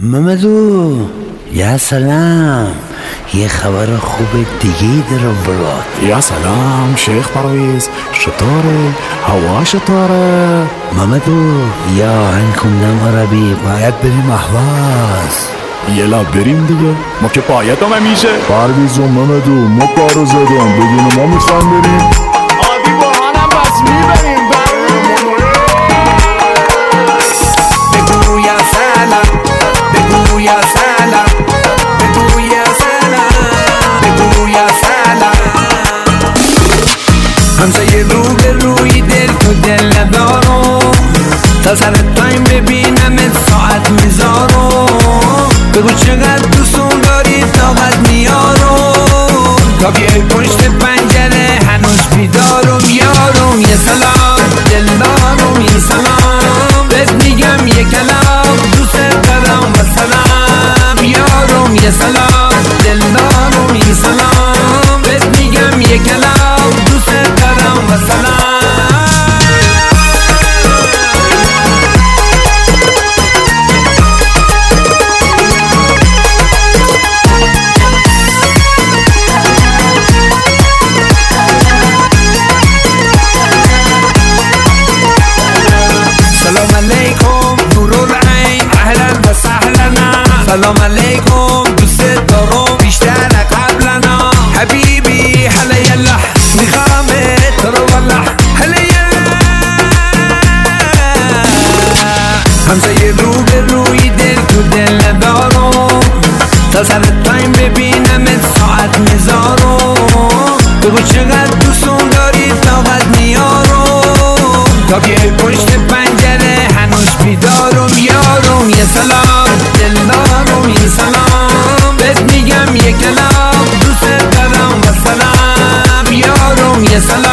ممدو یا سلام، یه خبر خوب دیگه دارم برات. یا سلام شیخ پرویز، چطوره؟ هوا چطوره؟ ممدو یا عنکم نم عربی، باید بریم اهواز. یلا بریم دیگه، ما که پایتم همیشه. پرویز و ممدو ما کارو زدم، بدون ما میخوایم بریم. عادی برهانم بس میبریم. بگو یا سلام، بگو یا سلام، بگو یا سلام، بگو یا سلام. همسایه رو به روی دل تو دل ندارم، تا سر تایم ببینم ساعت میذارم. بگو چقدر دوستون داری طاقت میارم، تا بیای پشت پنجره هنوز بیدارم. یارم یه سلام دل دارم، یه سلام بهت میگم یه کلام، دوست دارم و سلام. یارم یه سلام دل دارم، یه سلام بهت میگم یه کلام، دوست دارم و سلام. سلام علیکم نورالعین، اهلا و سهلا. سلام علیکم دوست دارم بیشتر قبلنا. حبیبی هلا یلا میخوام تو رو والله هلا یلا. همسایه رو به روی دل تو دل ندارم، تا سر تایم ببینم ساعت میذارم. بگو چقدر دوستون داری طاقت میارم، تا بیای پشت پنجره هنوز بیدارم. یارم یه سلام دل دارم، یه سلام بهت میگم یه کلام، دوست دارم و سلام. یارم یه سلام